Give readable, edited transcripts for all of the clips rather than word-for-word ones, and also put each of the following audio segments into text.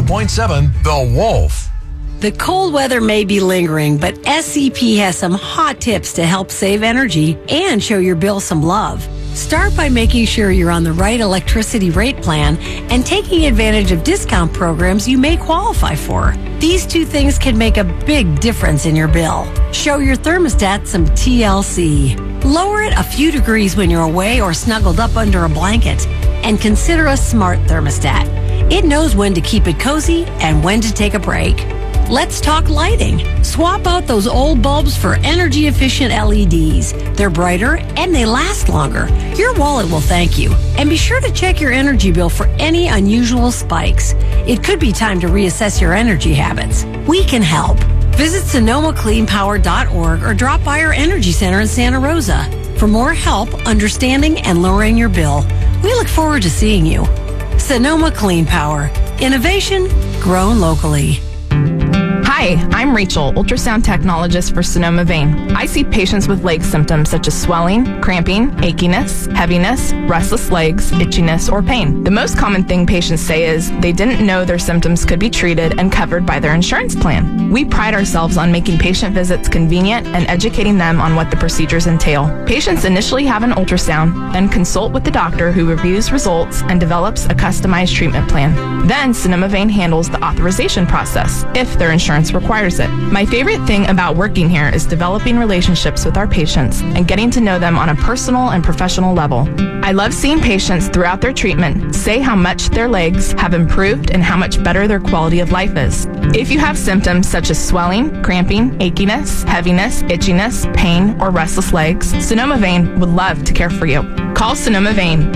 102.7 The Wolf. The cold weather may be lingering, but SCP has some hot tips to help save energy and show your bill some love. Start by making sure you're on the right electricity rate plan and taking advantage of discount programs you may qualify for. These two things can make a big difference in your bill. Show your thermostat some TLC. Lower it a few degrees when you're away or snuggled up under a blanket. And consider a smart thermostat. It knows when to keep it cozy and when to take a break. Let's talk lighting. Swap out those old bulbs for energy-efficient LEDs. They're brighter and they last longer. Your wallet will thank you. And be sure to check your energy bill for any unusual spikes. It could be time to reassess your energy habits. We can help. Visit SonomaCleanPower.org or drop by our energy center in Santa Rosa. For more help understanding and lowering your bill, we look forward to seeing you. Sonoma Clean Power. Innovation grown locally. Hi, I'm Rachel, ultrasound technologist for Sonoma Vein. I see patients with leg symptoms such as swelling, cramping, achiness, heaviness, restless legs, itchiness, or pain. The most common thing patients say is they didn't know their symptoms could be treated and covered by their insurance plan. We pride ourselves on making patient visits convenient and educating them on what the procedures entail. Patients initially have an ultrasound, then consult with the doctor who reviews results and develops a customized treatment plan. Then Sonoma Vein handles the authorization process, if their insurance requires it. My favorite thing about working here is developing relationships with our patients and getting to know them on a personal and professional level. I love seeing patients throughout their treatment say how much their legs have improved and how much better their quality of life is. If you have symptoms such as swelling, cramping, achiness, heaviness, itchiness, pain, or restless legs, Sonoma Vein would love to care for you. Call Sonoma Vein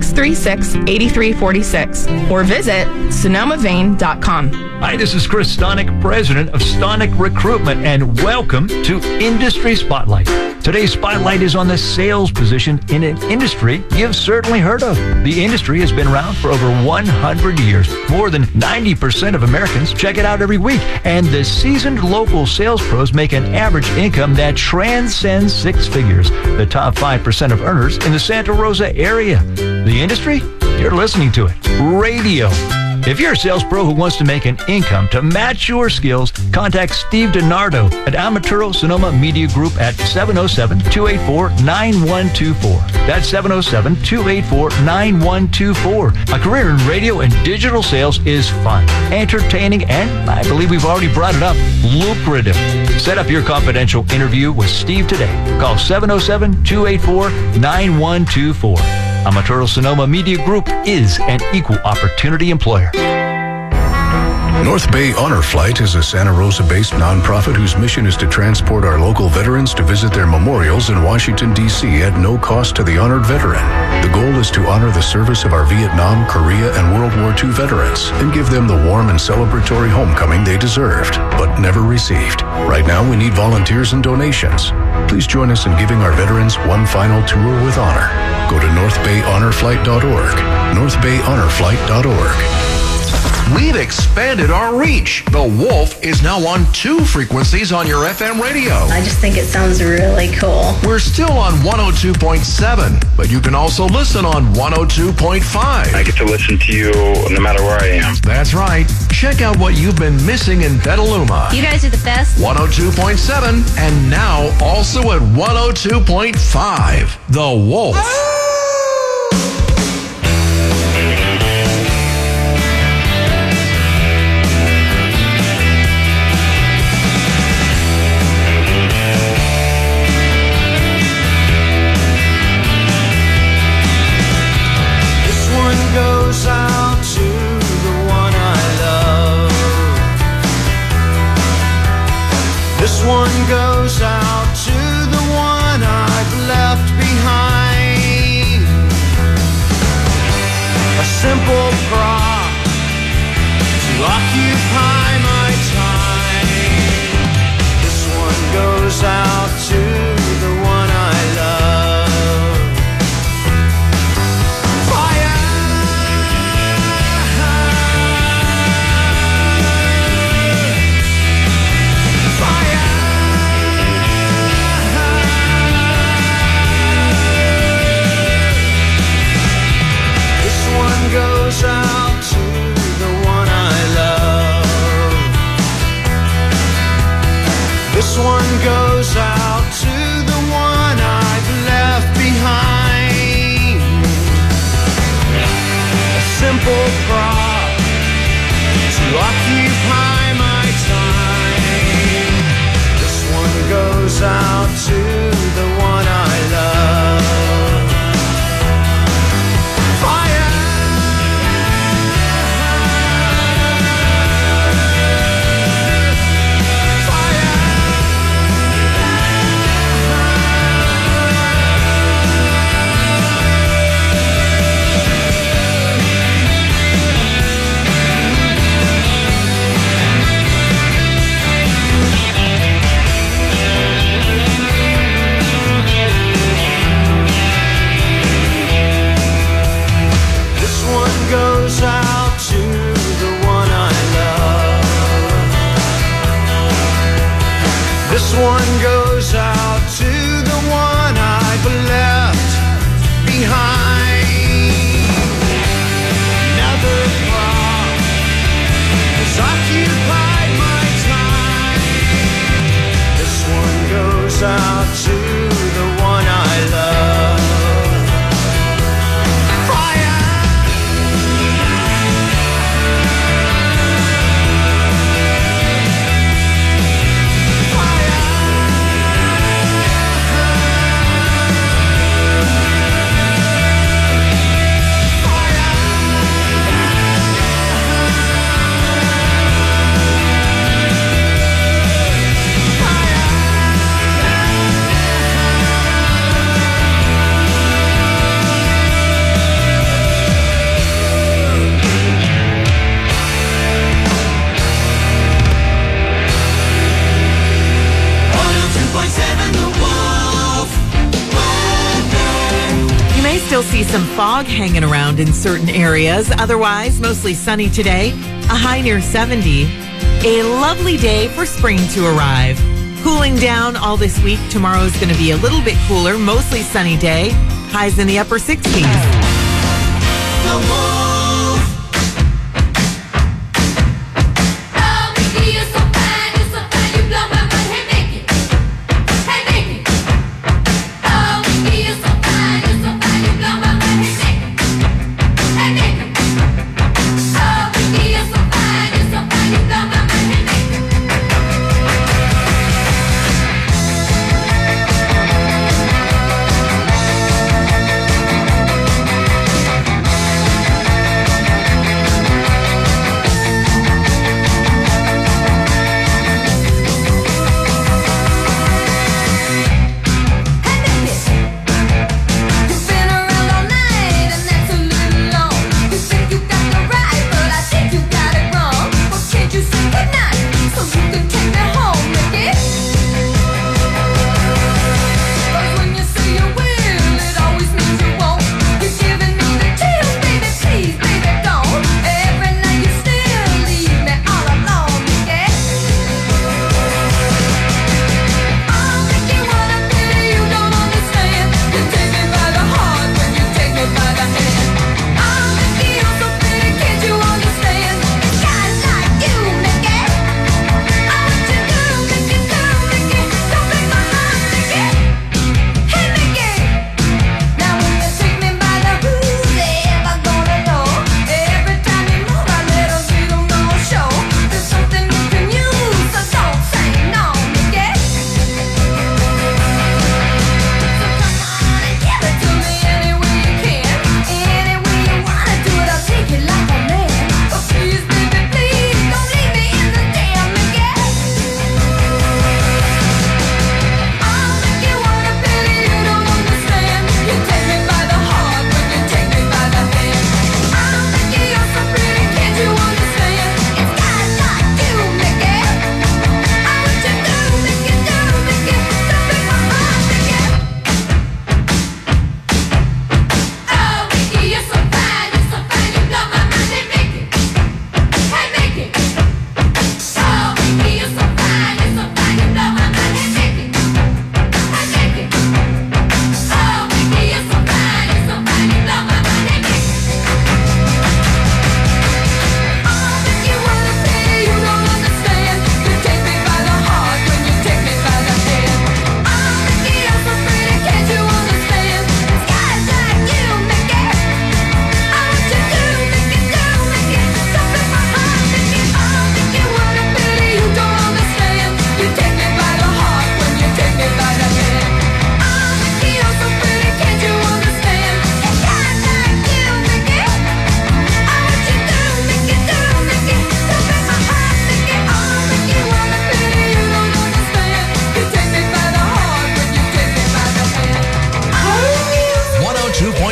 636-8346 or visit sonomavein.com. Hi, this is Chris Stonick, president of Stonick Recruitment, and welcome to Industry Spotlight. Today's spotlight is on the sales position in an industry you've certainly heard of. The industry has been around for over 100 years. More than 90% of Americans check it out every week, and the seasoned local sales pros make an average income that transcends six figures. The top 5% of earners in the Santa Rosa area. The industry? You're listening to it. Radio. If you're a sales pro who wants to make an income to match your skills, contact Steve DiNardo at Amaturo Sonoma Media Group at 707-284-9124. That's 707-284-9124. A career in radio and digital sales is fun, entertaining, and I believe we've already brought it up, lucrative. Set up your confidential interview with Steve today. Call 707-284-9124. Amaturo Sonoma Media Group is an equal opportunity employer. North Bay Honor Flight is a Santa Rosa-based nonprofit whose mission is to transport our local veterans to visit their memorials in Washington, D.C. at no cost to the honored veteran. The goal is to honor the service of our Vietnam, Korea, and World War II veterans and give them the warm and celebratory homecoming they deserved, but never received. Right now, we need volunteers and donations. Please join us in giving our veterans one final tour with honor. Go to northbayhonorflight.org, northbayhonorflight.org. We've expanded our reach. The Wolf is now on 2 frequencies on your FM radio. I just think it sounds really cool. We're still on 102.7, but you can also listen on 102.5. I get to listen to you no matter where I am. That's right. Check out what you've been missing in Petaluma. You guys are the best. 102.7 and now also at 102.5. The Wolf. Goes out to the one I love. This one goes out to the one I've left behind. A simple prop to occupy my time. This one goes out to the one I love. Goes out to the one I love. prop to occupy my time. This one goes out to the one I love. Goes out to the one I love. This one goes out to the one I've left behind. Another prop has occupied my time. This one goes out to the one I love. Still see some fog hanging around in certain areas. Otherwise, mostly sunny today. A high near 70. A lovely day for spring to arrive. Cooling down all this week. Tomorrow is going to be a little bit cooler. Mostly sunny day. Highs in the upper 60s.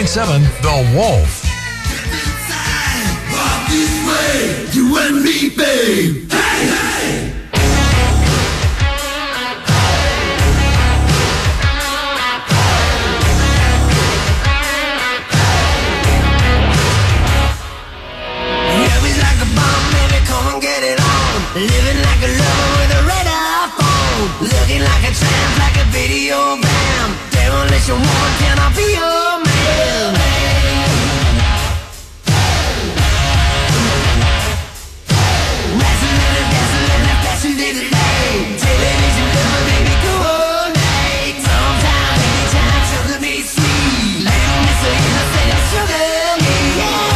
102.7 The Wolf. This way, you and me, babe. Hey, hey. Living like a lover with a radar phone. Looking like a tramp, like a video bam. Demolition woman, can I be your man? Wrestling, flashing little lane. Television lover, baby, go all night. Sometimes, anytime, sugar me sweet. Little Miss Innocent, sugar me, yeah.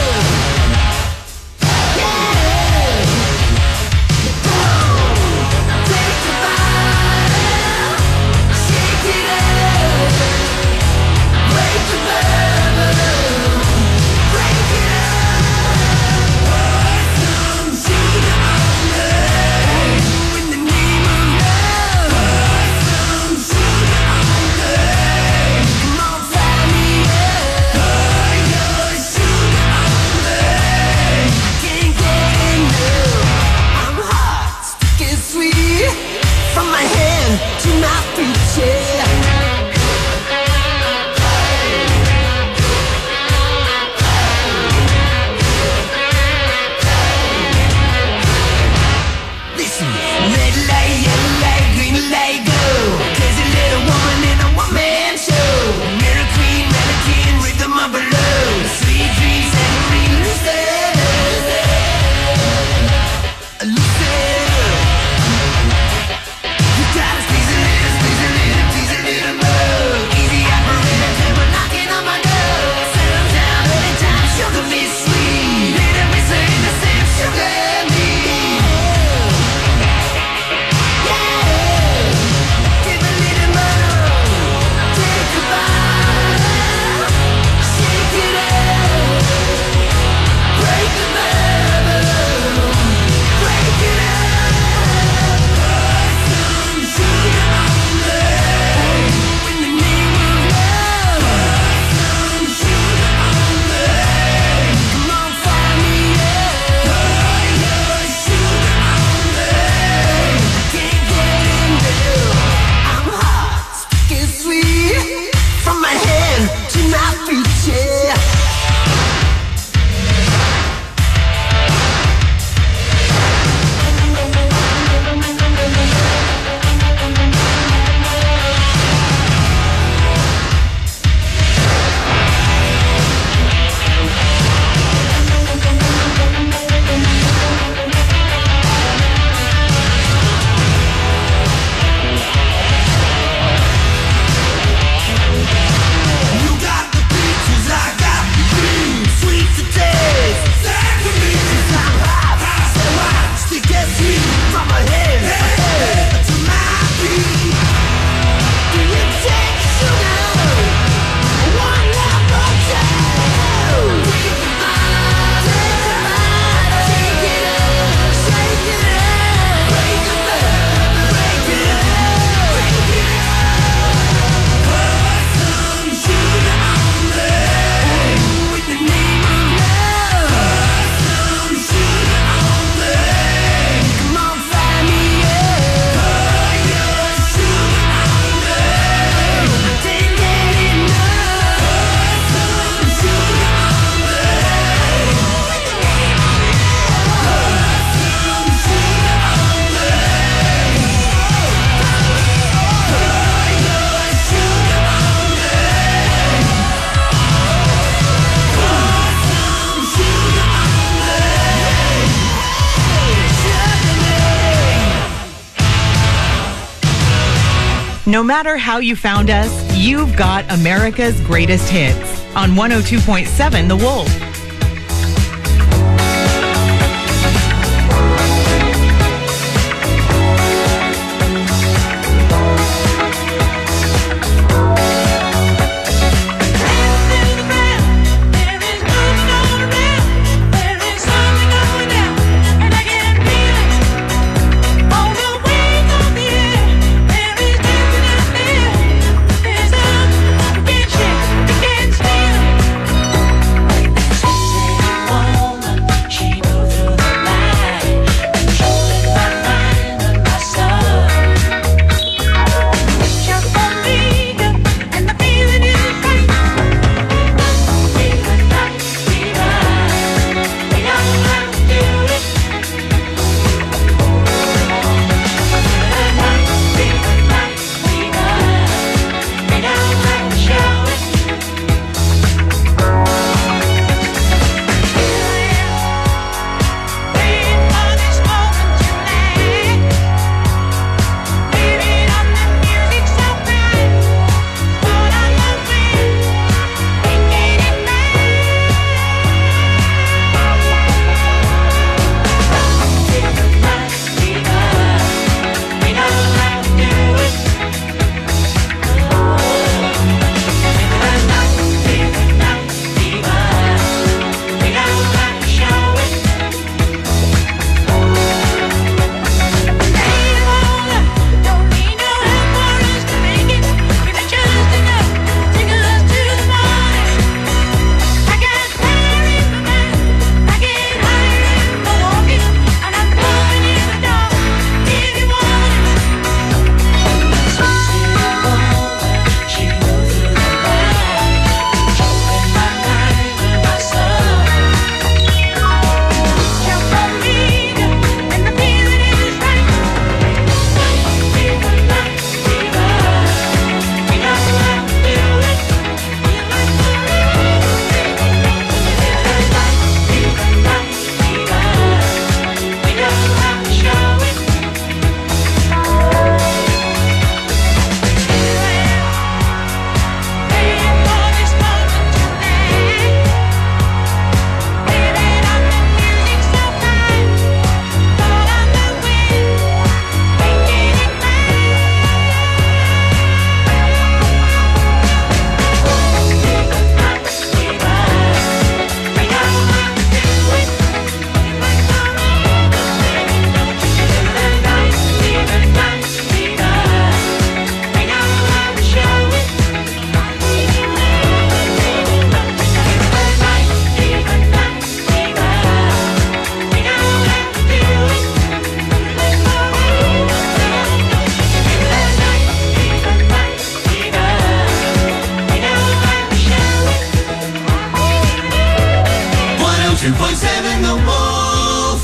No matter how you found us, you've got America's greatest hits on 102.7 The Wolf. Can't 102.7 The Wolf.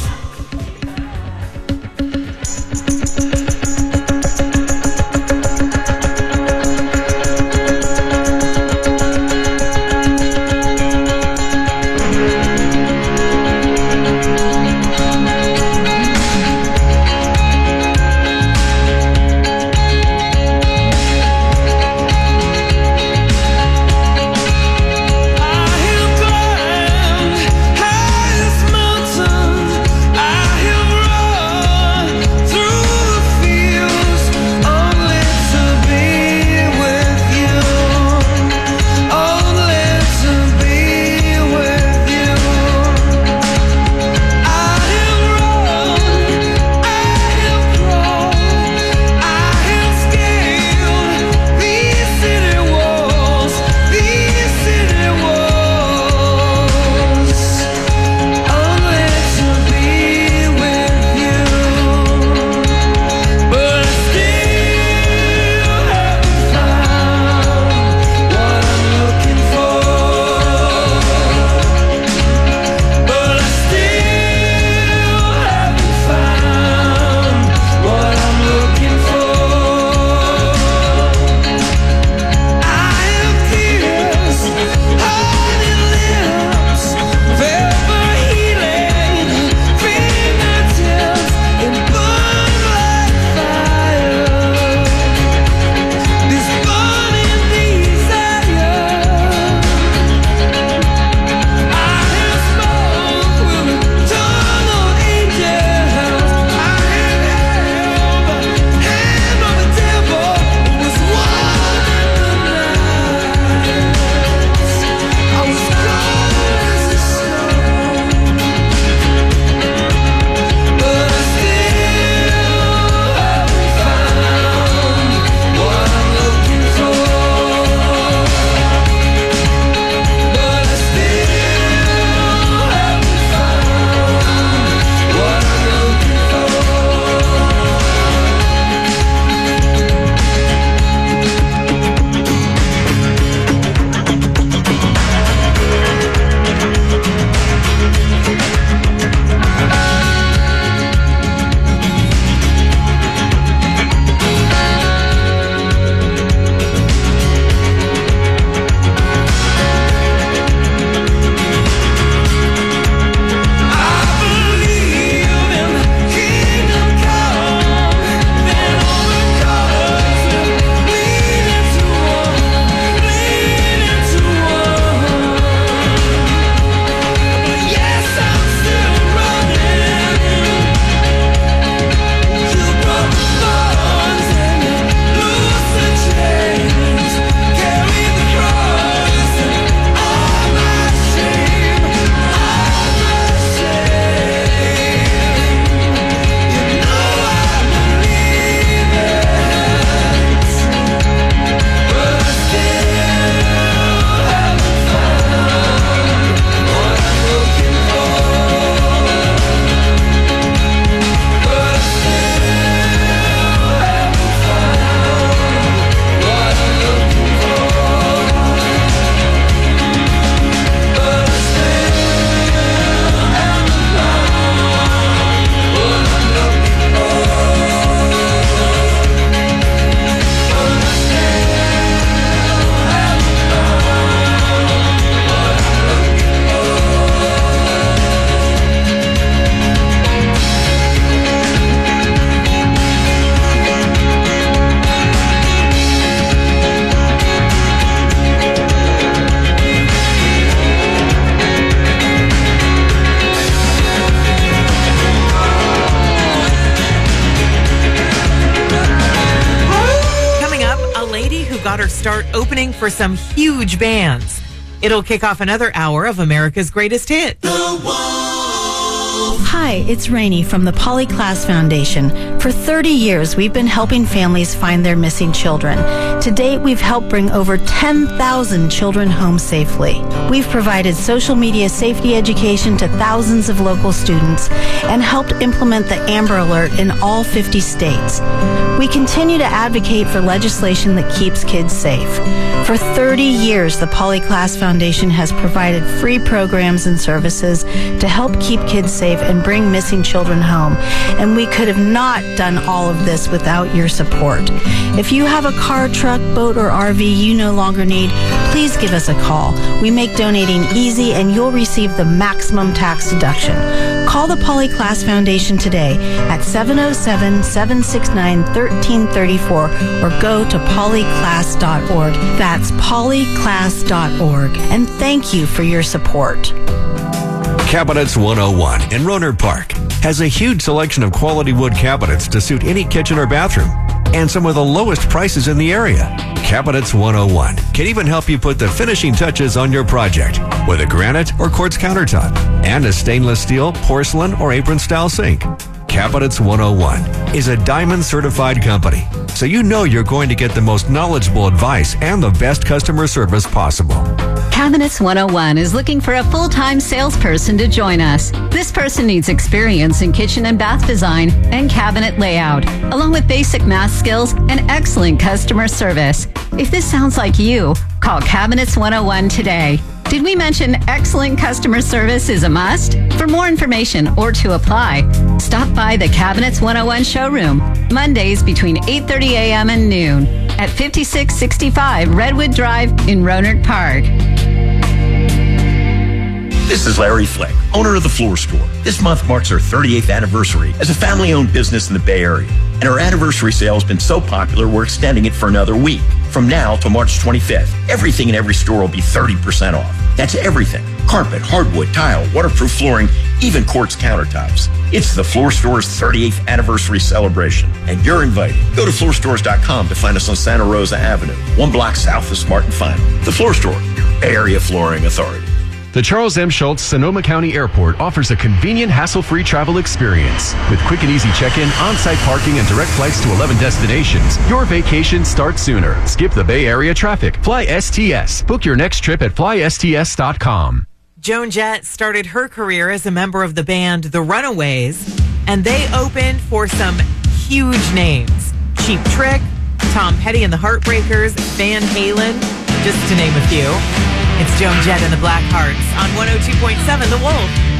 got her start opening for some huge bands. It'll kick off another hour of America's Greatest Hits. The Wolf. Hi, it's Rainey from the Polyclass Foundation. For 30 years, we've been helping families find their missing children. To date, we've helped bring over 10,000 children home safely. We've provided social media safety education to thousands of local students and helped implement the Amber Alert in all 50 states. We continue to advocate for legislation that keeps kids safe. For 30 years, the Polyclass Foundation has provided free programs and services to help keep kids safe and bring missing children home. And we could have not done all of this without your support. If you have a car, truck, boat, or RV you no longer need, please give us a call. We make donating easy and you'll receive the maximum tax deduction. Call the Polyclass Foundation today at 707-769-1334 or go to polyclass.org. That's polyclass.org. And thank you for your support. Cabinets 101 in Rohnert Park has a huge selection of quality wood cabinets to suit any kitchen or bathroom and some of the lowest prices in the area. Cabinets 101 can even help you put the finishing touches on your project with a granite or quartz countertop and a stainless steel, porcelain, or apron style sink. Cabinets 101 is a diamond certified company, so you know you're going to get the most knowledgeable advice and the best customer service possible. Cabinets 101 is looking for a full-time salesperson to join us. This person needs experience in kitchen and bath design and cabinet layout, along with basic math skills and excellent customer service. If this sounds like you, call Cabinets 101 today. Did we mention excellent customer service is a must? For more information or to apply, stop by the Cabinets 101 showroom, Mondays between 8:30 a.m. and noon at 5665 Redwood Drive in Rohnert Park. This is Larry Fleck, owner of The Floor Store. This month marks our 38th anniversary as a family-owned business in the Bay Area. And our anniversary sale has been so popular, we're extending it for another week. From now till March 25th, everything in every store will be 30% off. That's everything. Carpet, hardwood, tile, waterproof flooring, even quartz countertops. It's The Floor Store's 38th anniversary celebration, and you're invited. Go to floorstores.com to find us on Santa Rosa Avenue, 1 block south of Smart and Final. The Floor Store, your Bay Area flooring authority. The Charles M. Schultz Sonoma County Airport offers a convenient, hassle-free travel experience. With quick and easy check-in, on-site parking, and direct flights to 11 destinations, your vacation starts sooner. Skip the Bay Area traffic. Fly STS. Book your next trip at flysts.com. Joan Jett started her career as a member of the band The Runaways, and they opened for some huge names. Cheap Trick, Tom Petty and the Heartbreakers, Van Halen, just to name a few. It's Joan Jett and the Blackhearts on 102.7 The Wolf.